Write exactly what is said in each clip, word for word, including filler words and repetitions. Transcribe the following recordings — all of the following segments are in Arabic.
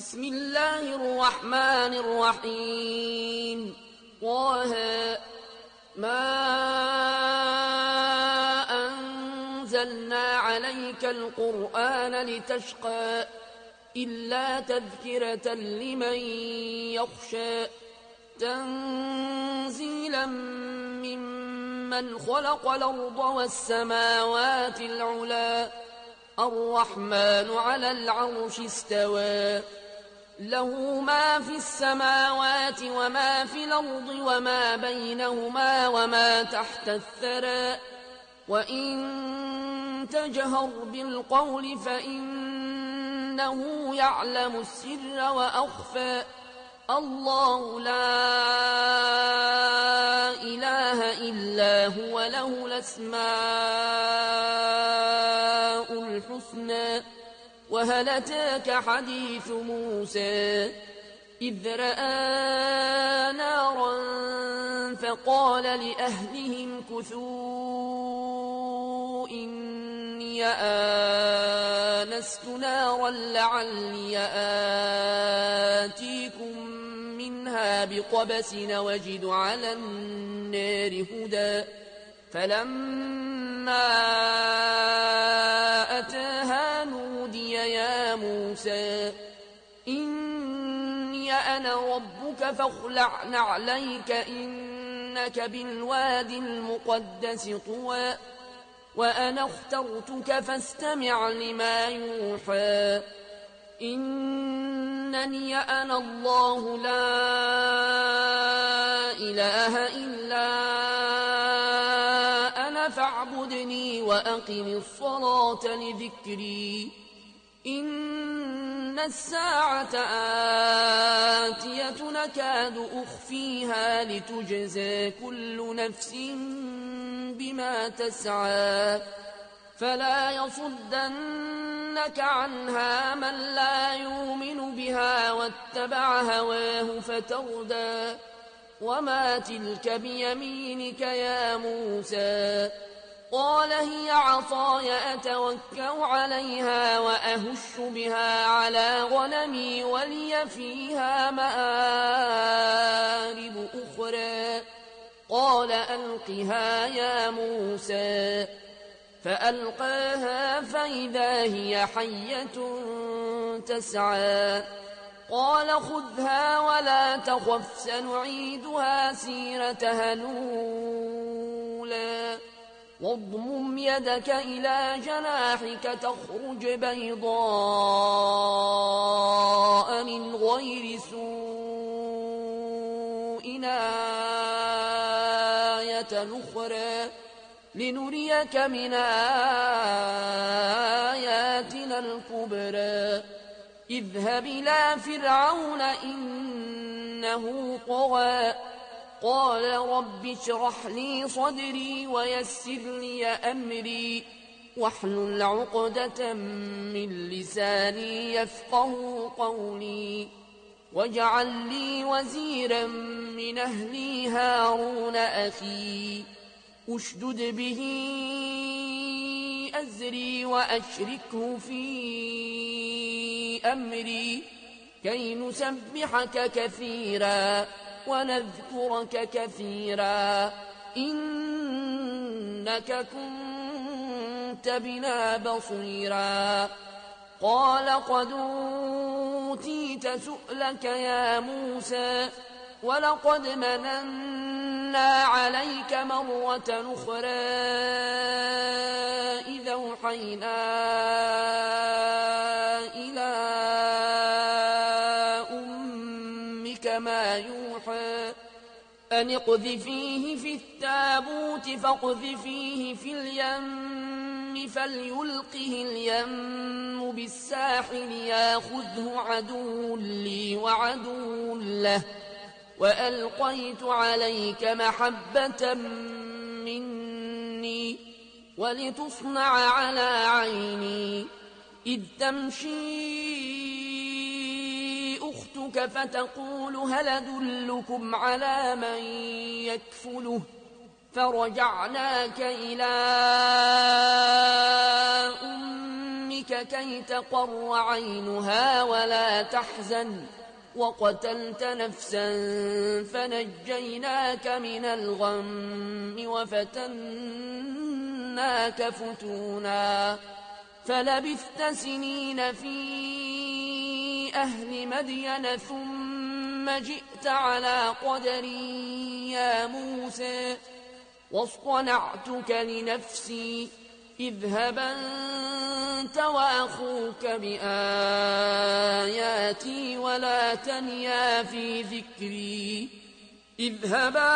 بسم الله الرحمن الرحيم. طه ما أنزلنا عليك القرآن لتشقى إلا تذكرة لمن يخشى تنزيلا ممن خلق الأرض والسماوات العلى الرحمن على العرش استوى له ما في السماوات وما في الأرض وما بينهما وما تحت الثرى وإن تجهر بالقول فإنه يعلم السر وأخفى الله لا إله إلا هو له الأسماء الحسنى. وهل أتاك حديث موسى إذ رأى نارا فقال لأهلهم كثوا إني آنست نارا لعلي آتيكم منها بقبس وجد على النار هدى فلما أتاها نودي يا موسى إني أنا ربك فاخلع نعليك إنك بالوادي المقدس طوى وأنا اخترتك فاستمع لما يوحى إنني أنا الله لا إله إلا أنا فاعبدني وأقم الصلاة لذكري إن الساعة آتية نكاد أخفيها لتجزى كل نفس بما تسعى فلا يصدنك عنها من لا يؤمن بها واتبع هواه فتردى وما تلك بيمينك يا موسى قال هي عصاي أتوكأ عليها وأهش بها على غنمي ولي فيها مآرب أخرى قال ألقها يا موسى فألقاها فإذا هي حية تسعى قال خذها ولا تخف سنعيدها سيرتها الأولى واضمم يدك إلى جناحك تخرج بيضاء من غير سوء آية أخرى لنريك من آياتنا الكبرى اذهب إلى فرعون إنه طغى قال رب اشرح لي صدري ويسر لي أمري واحلل عقدة من لساني يفقه قولي واجعل لي وزيرا من أهلي هارون أخي أشدد به أزري وأشركه في أمري كي نسبحك كثيرا ونذكرك كثيرا إنك كنت بنا بصيرا قال قد أوتيت سؤلك يا موسى ولقد مننا عليك مرة أخرى إذا أوحينا إلى أمك ما يوحى أن اقذفيه في التابوت فاقذفيه في اليم فليلقه اليم بالساحل ياخذه عدو لي وعدو له وألقيت عليك محبة مني ولتصنع على عيني إذ تمشي أختك فتقول هل أدلكم على من يكفله فرجعناك إلى أمك أمك كي تقر عينها ولا تحزن وقتلت نفسا فنجيناك من الغم وفتناك فتونا فلبثت سنين في أهل مدين ثم جئت على قدري يا موسى واصطنعتك لنفسي اذهب أنت وأخوك بآياتي ولا تنيا في ذكري اذهبا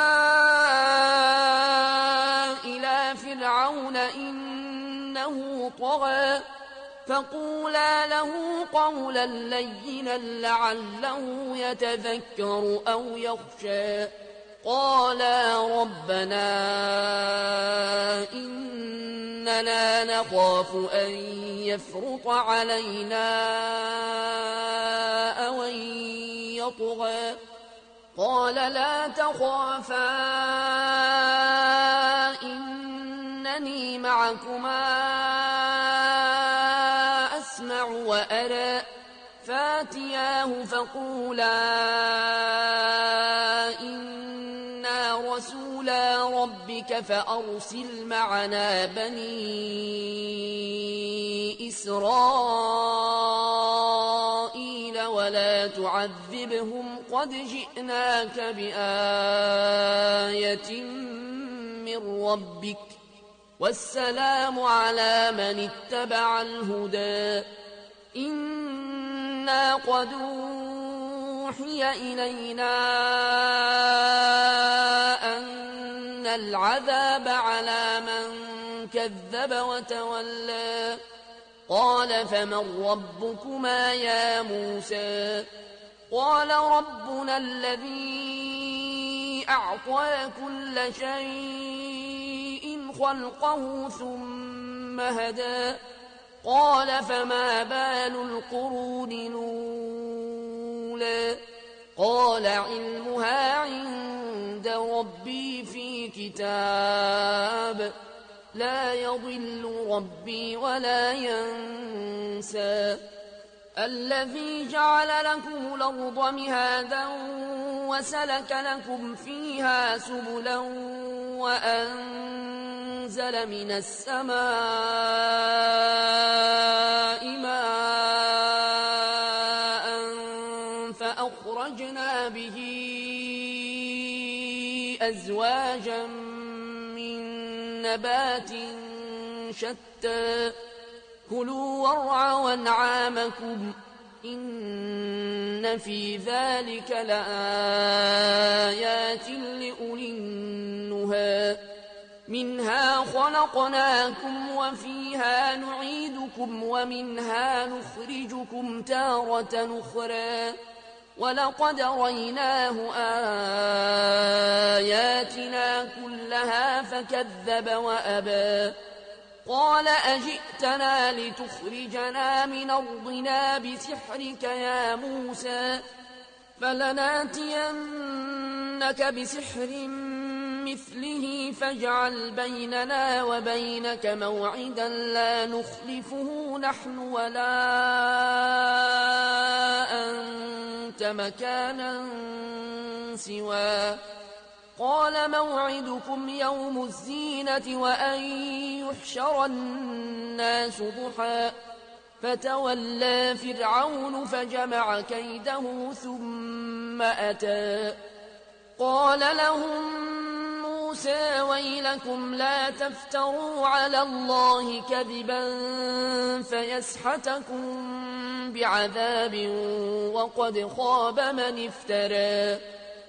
إلى فرعون إنه طغى فقولا له قولا لينا لعله يتذكر أو يخشى قالا ربنا إننا نخاف أن يفرط علينا أو أن يطغى قال لا تخافا إنني معكما أسمع وأرى فاتياه فقولا إنا رسولا ربك فأرسل معنا بني إسرائيل ولا تعذبهم قد جئناك بآية من ربك والسلام على من اتبع الهدى إنا قد أوحي إلينا أن العذاب على من كذب وتولى قال فمن ربكما يا موسى قال ربنا الذي أعطى كل شيء خلقه ثم هدى قال فما بال القرون الأولى قال علمها عند ربي في كتاب لا يضل ربي ولا ينسى الذي جعل لكم الأرض مهادا وسلك لكم فيها سبلا وأنزل من السماء ماء فأخرجنا به أزواجا من نبات شتى كلوا وارعوا أنعامكم إن في ذلك لآيات لأولي النهى منها خلقناكم وفيها نعيدكم ومنها نخرجكم تارة أخرى ولقد ريناه آياتنا كلها فكذب وأبى قال أجئتنا لتخرجنا من أرضنا بسحرك يا موسى فلناتينك بسحر مثله فاجعل بيننا وبينك موعدا لا نخلفه نحن ولا أنت مكانا سواه قال موعدكم يوم الزينة وأن يحشر الناس ضحى فتولى فرعون فجمع كيده ثم أتى قال لهم موسى ويلكم لا تفتروا على الله كذبا فيسحتكم بعذاب وقد خاب من افترى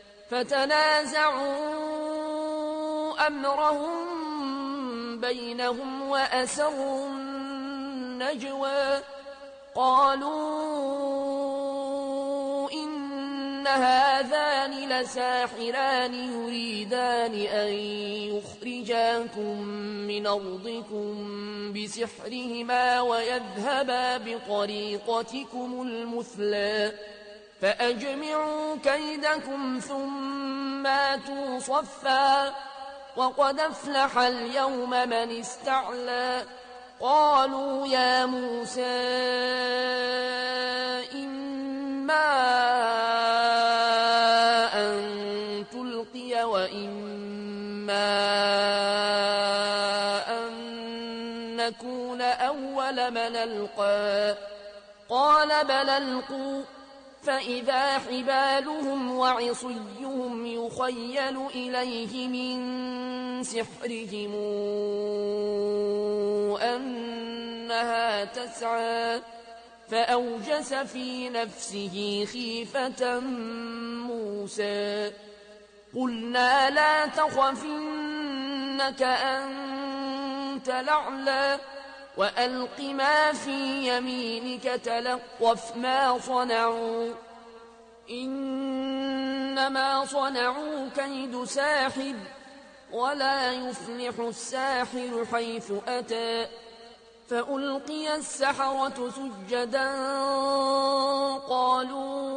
فتنازعوا أمرهم بينهم وأسروا النجوى قالوا إن هذان لساحران يريدان أن يخرجاكم من أرضكم بسحرهما ويذهبا بطريقتكم المثلى فأجمعوا كيدكم ثم آتوا صفا وقد أفلح اليوم من استعلى قالوا يا موسى إما أن تلقي وإما أن نكون أول من ألقى قال بل ألقوا فإذا حبالهم وعصيهم يخيل إليه من سحرهم أنها تسعى فأوجس في نفسه خيفة موسى قلنا لا تخف إنك أنت الأعلى وألق ما في يمينك تلقف ما صنعوا إنما صنعوا كيد ساحر ولا يفلح الساحر حيث أتى فألقي السحرة سجدا قالوا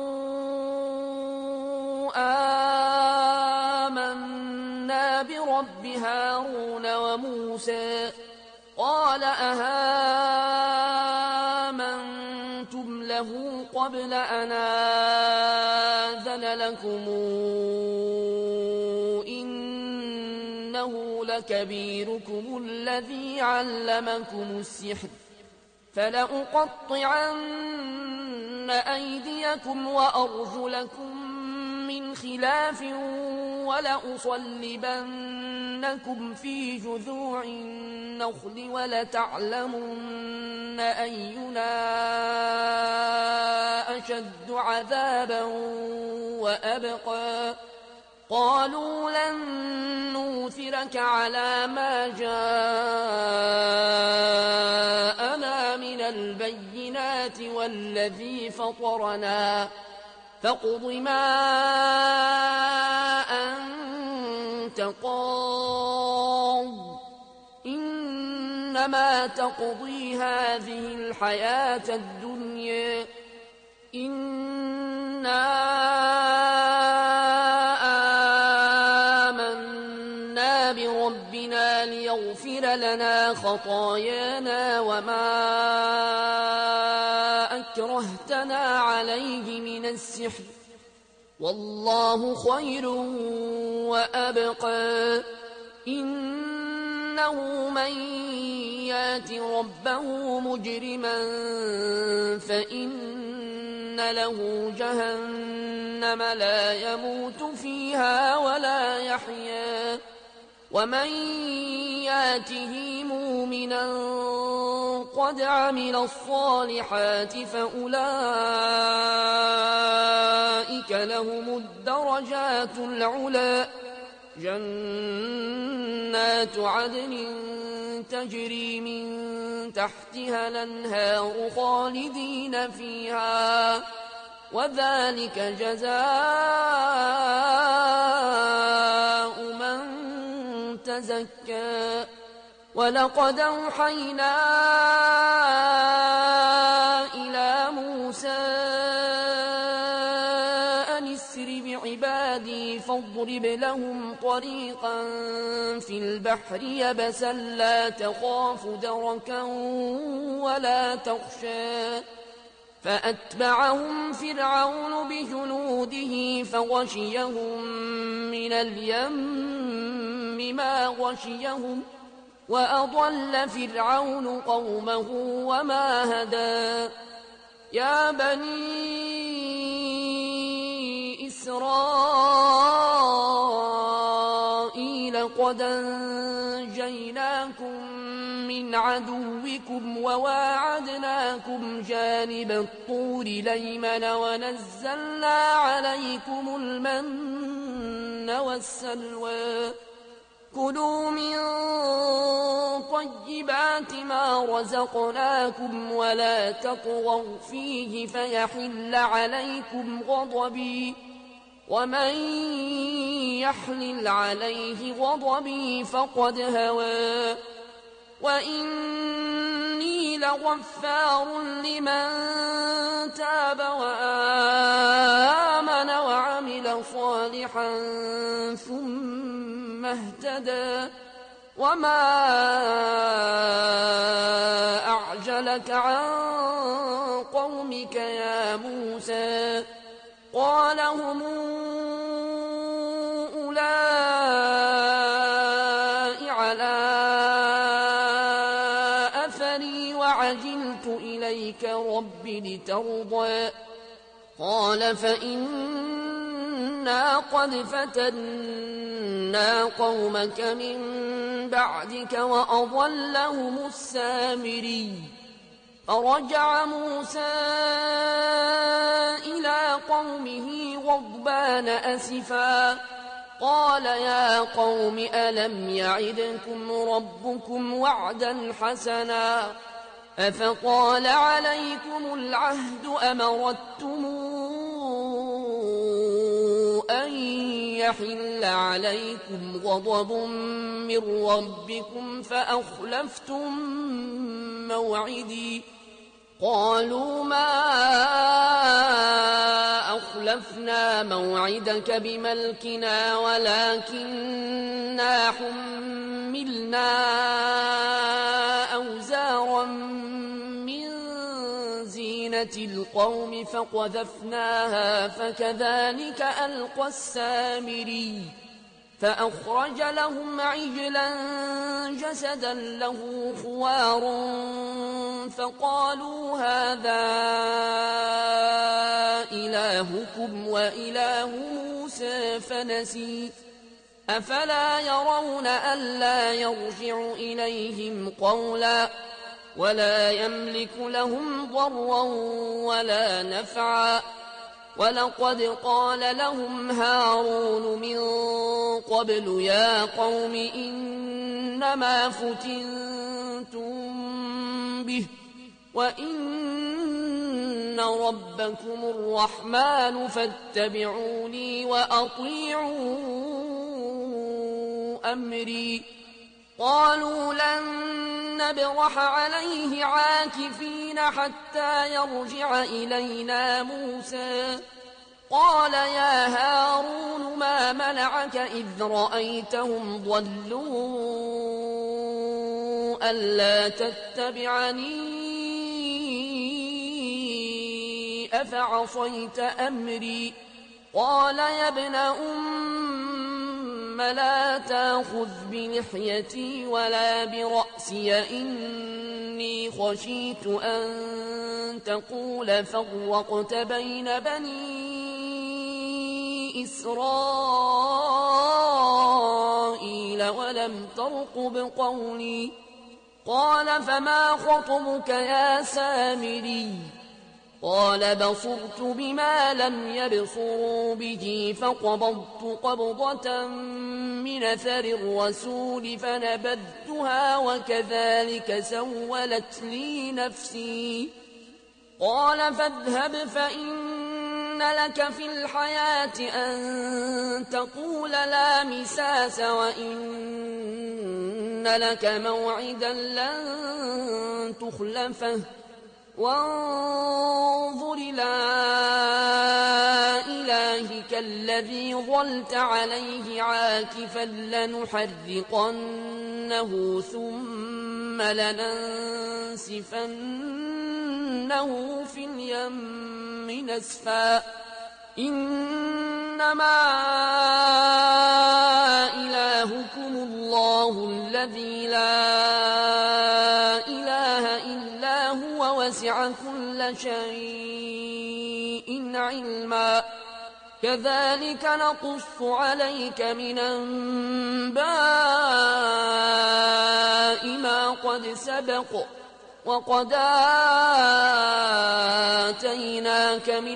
آمنا برب هارون وموسى قال أهامنتم له قبل أن آذن لكم إنه لكبيركم الذي علمكم السحر فلأقطعن أيديكم وأرجلكم من خلاف ولأصلبنكم في جذوع النخل ولتعلمن أينا أشد عذابا وأبقى قالوا لن نوثرك على ما جاءنا من البينات والذي فطرنا فاقض ما أنت قاض إنما تقضي هذه الحياة الدنيا إنا آمنا بربنا ليغفر لنا خطايانا وما أكرهتنا عليه من السحر والله خير وأبقى إنه من يات ربه مجرما فإن له جهنم لا يموت فيها ولا يحيا ومن ياته مؤمنا قد عمل الصالحات فأولئك لهم الدرجات العلى جنات عدن تجري من تحتها الأنهار خالدين فيها وذلك جزاء من تزكى ولقد أوحينا إلى موسى أن اسر بعبادي فاضرب لهم طريقا في البحر يبسا لا تخاف دركا ولا تخشى فأتبعهم فرعون بجنوده فغشيهم من اليم ما غشيهم وأضل فرعون قومه وما هدى يا بني إسرائيل قد أنجيناكم من عدوكم وواعدناكم جانب الطور الأيمن ونزلنا عليكم المن والسلوى كلوا من طيبات ما رزقناكم ولا تطغوا فيه فيحل عليكم غضبي ومن يحلل عليه غضبي فقد هوى وإني لغفار لمن تاب وآمن وعمل صالحا ثم اهتدى وما أعجلك عن قومك يا موسى قال هم أولئك على أثري وعجلت إليك رب لترضى قال فإنا قد فتنا قومك من بعدك وأضلهم السامري فرجع موسى إلى قومه غضبان أسفا قال يا قوم ألم يعدكم ربكم وعدا حسنا أفطال عليكم العهد أمردتم أن يحل عليكم غضب من ربكم فأخلفتم موعدي قالوا ما أخلفنا موعدك بملكنا ولكننا حملنا أوزارا من زينة القوم فقذفناها فكذلك ألقى السامري فأخرج لهم عجلا جسدا له خوار فقالوا هذا إلهكم وإله موسى فنسي أفلا يرون ألا يرجع إليهم قولا ولا يملك لهم ضرا ولا نفعا ولقد قال لهم هارون من قبل يا قوم إنما فتنتم به وإن ربكم الرحمن فاتبعوني وأطيعوا أمري قالوا لن نبرح عليه عاكفين حتى يرجع إلينا موسى قال يا هارون ما منعك إذ رأيتهم ضلوا ألا تتبعني أفعصيت أمري قال يا ابن أم لا تأخذ بلحيتي ولا برأسي إني خشيت أن تقول فرقت بين بني إسرائيل ولم ترقب قولي قال فما خطبك يا سامري قال بصرت بما لم يبصروا به فقبضت قبضة من أثر الرسول فنبذتها وكذلك سولت لي نفسي قال فاذهب فإن لك في الحياة أن تقول لا مساس وإن لك موعدا لن تخلفه وانظر إلى إلهك الذي ظلت عليه عاكفا لنحرقنه ثم لننسفنه في اليم نسفا إنما إلهكم الله الذي لا إله إلا هو وسع كل شيء علما كذلك نقص عليك من أنباء ما قد سبق وقد آتيناك من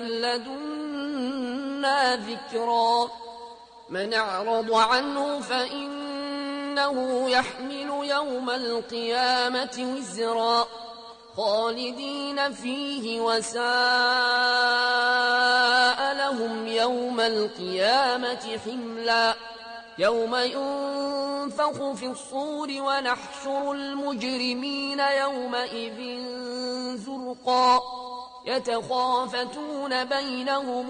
لدنا ذكرا من أعرض عنه فإنه يحمل يوم القيامة وزرا خالدين فيه وساء لهم يوم القيامة حملا يوم ينفخ في الصور ونحشر المجرمين يومئذ زرقا يتخافتون بينهم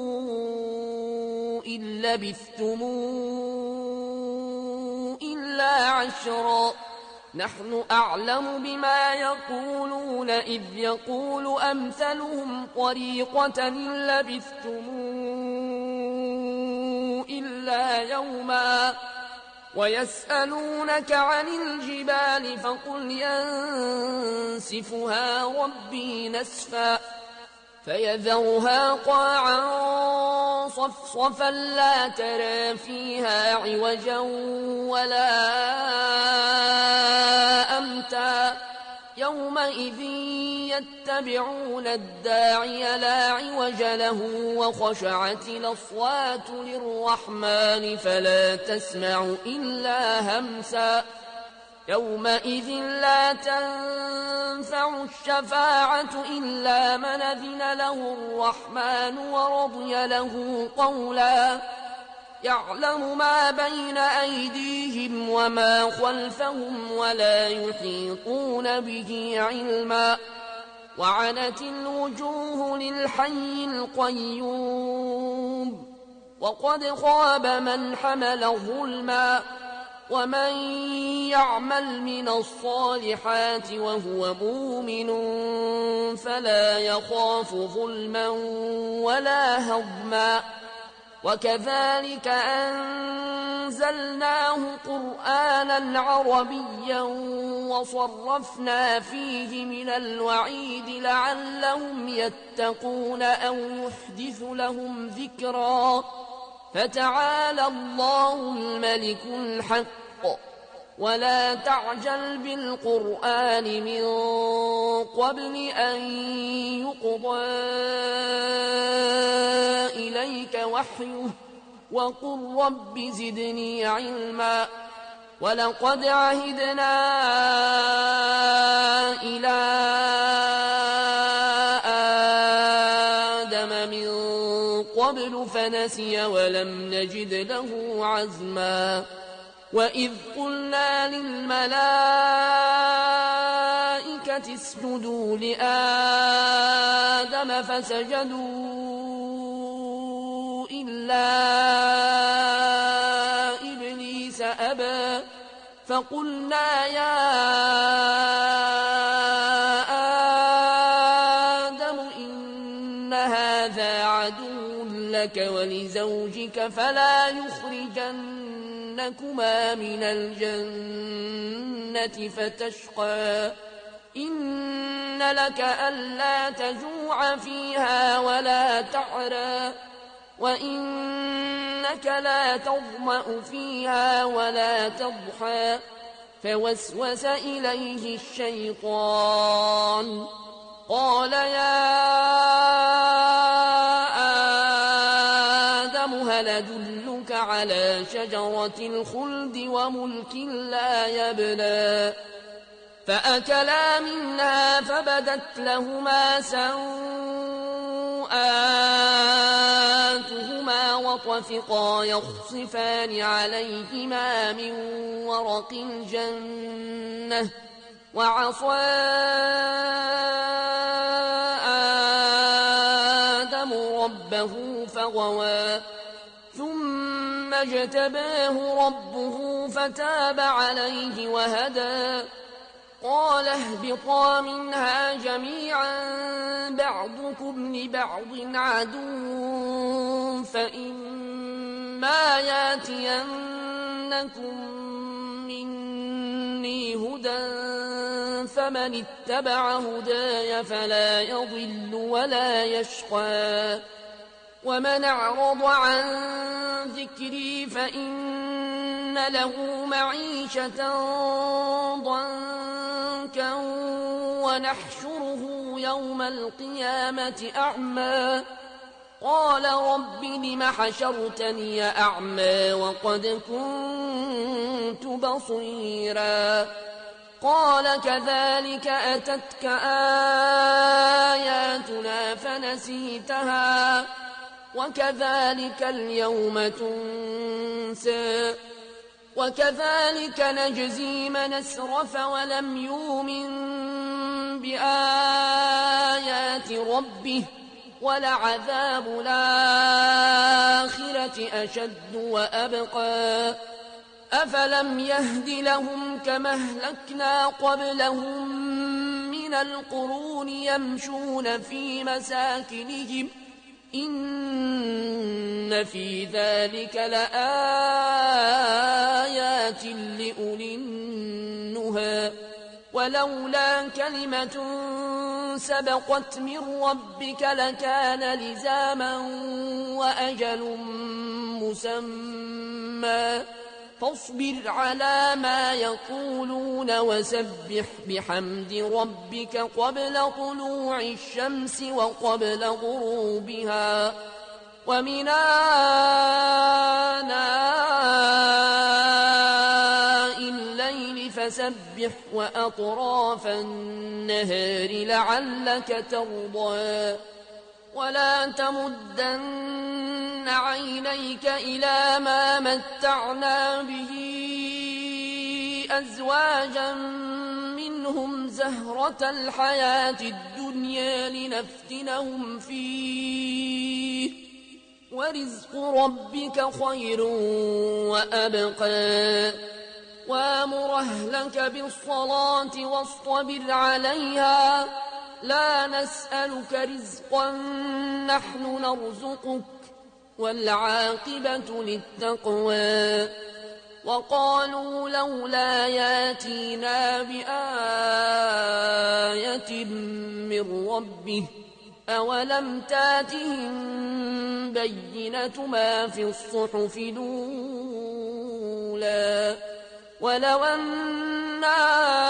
إن لبثتم إلا فيها عشرا نحن أعلم بما يقولون إذ يقول أمثلهم طريقة إن لبثتم إلا يوما ويسألونك عن الجبال فقل ينسفها ربي نسفا فيذرها قاعا صفصفا لا ترى فيها عوجا ولا أمتا يومئذ يتبعون الداعي لا عوج له وخشعت الأصوات للرحمن فلا تسمع إلا همسا يومئذ لا تنفع الشفاعة إلا من أذن له الرحمن ورضي له قولا يعلم ما بين أيديهم وما خلفهم ولا يحيطون به علما وعنت الوجوه للحي القيوم وقد خاب من حمل ظلما ومن يعمل من الصالحات وهو مؤمن فلا يخاف ظلما ولا هضما وكذلك أنزلناه قرآنا عربيا وصرفنا فيه من الوعيد لعلهم يتقون أو يحدث لهم ذكرا فتعالى الله الملك الحق ولا تعجل بالقرآن من قبل أن يقضى إليك وحيه وقل رب زدني علما ولقد عهدنا إلى آدم من قبل فنسي ولم نجد له عزما وإذ قلنا للملائكة اسجدوا لآدم فسجدوا إلا إبليس أبى فقلنا يا آدم إن هذا عدو لك ولزوجك فلا يخرجنكما من الجنة فتشقى إن لك ألا تجوع فيها ولا تعرى وإنك لا تظمأ فيها ولا تضحى فوسوس إليه الشيطان قال يا آدم هل أدلك على شجرة الخلد وملك لا يبلى فأكلا منها فبدت لهما سوآتهما وطفقا يخصفان عليهما من ورق الجنة وعصى آدم ربه فغوى ثم اجتباه ربه فتاب عليه وهدى قال اهبطا منها جميعا بعضكم لبعض عدو فإما ياتينكم مني هدى فمن اتبع هداي فلا يضل ولا يشقى ومن أعرض عن ذكري فإن له معيشة ضنكا ونحشره يوم القيامة أعمى قال رب لم حشرتني أعمى وقد كنت بصيرا قال كذلك أتتك آياتنا فنسيتها وكذلك اليوم تنسى وكذلك نجزي من أسرف ولم يؤمن بآيات ربه ولعذاب الآخرة أشد وأبقى أفلم يهد لهم كما أهلكنا قبلهم من القرون يمشون في مساكنهم إن في ذلك لآيات لأولي النهى ولولا كلمة سبقت من ربك لكان لزاما وأجل مسمى فاصبر على ما يقولون وسبح بحمد ربك قبل طلوع الشمس وقبل غروبها ومن آناء الليل فسبح وأطراف النهار لعلك ترضى ولا تمدن عينيك إلى ما متعنا به أزواجا منهم زهرة الحياة الدنيا لنفتنهم فيه ورزق ربك خير وأبقى وامر أهلك بالصلاة واصطبر عليها لا نسألك رزقا نحن نرزقك والعاقبة للتقوى وقالوا لولا ياتينا بآية من ربه أولم تاتهم بينة ما في الصحف الأولى ولو أنا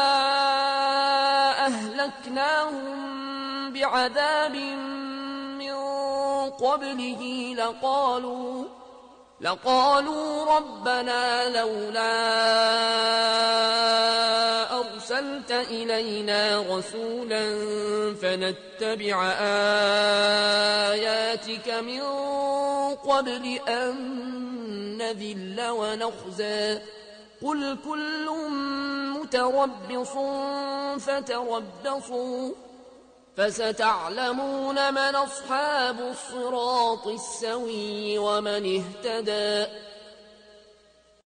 أهلكناهم بعذاب من قبله لقالوا لقالوا ربنا لولا أرسلت إلينا رسولا فنتبع آياتك من قبل أن نذل ونخزى قل كل متربص فتربصوا فستعلمون من أصحاب الصراط السوي ومن اهتدى